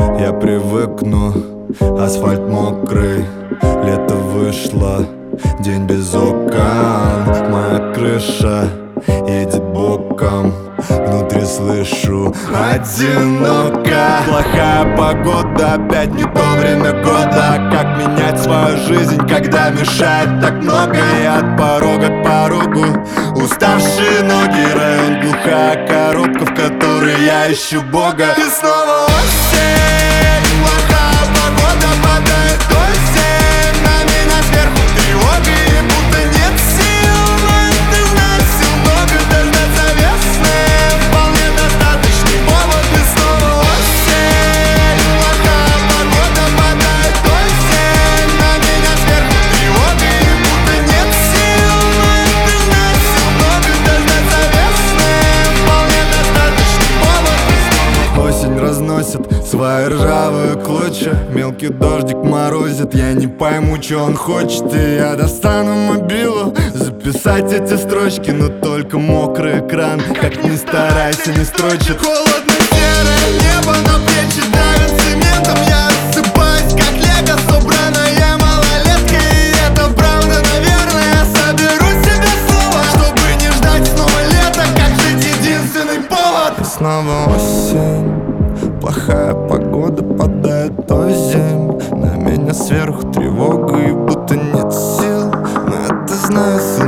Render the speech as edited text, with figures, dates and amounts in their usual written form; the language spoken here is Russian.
Я привыкну, асфальт мокрый, лето вышло, день без окон. Моя крыша едет боком, внутри слышу одиноко. Плохая погода, опять не то время года. Как менять свою жизнь, когда мешает так много? И от порога к порогу уставшие ноги, район глухая коробка, в которой я ищу Бога. И снова осень, плохая погода, падает осень. На меня сверху тревога, и будто нет сил. Но ты знаешь, сил много, дождаться весны вполне достаточный повод. И снова осень, плохая погода, падает осень. На меня сверху тревога, и будто нет сил. Но ты знаешь, сил много, дождаться весны вполне достаточный повод. Осень разносит свои ржавые клочья, мелкий дождик морозит. Я не пойму, что он хочет, и я достану мобилу записать эти строчки, но только мокрый экран. Как ни старайся, не строчит. Холодно серое небо на плечи давит цементом. Я рассыпаюсь, как лего, собранная малолетка. И это правда, наверное, я соберу себе слово, чтобы не ждать снова лета, как жить единственный повод. И снова осень, плохая погода, падает осень. На меня сверху тревога, и будто нет сил. Но это знаю,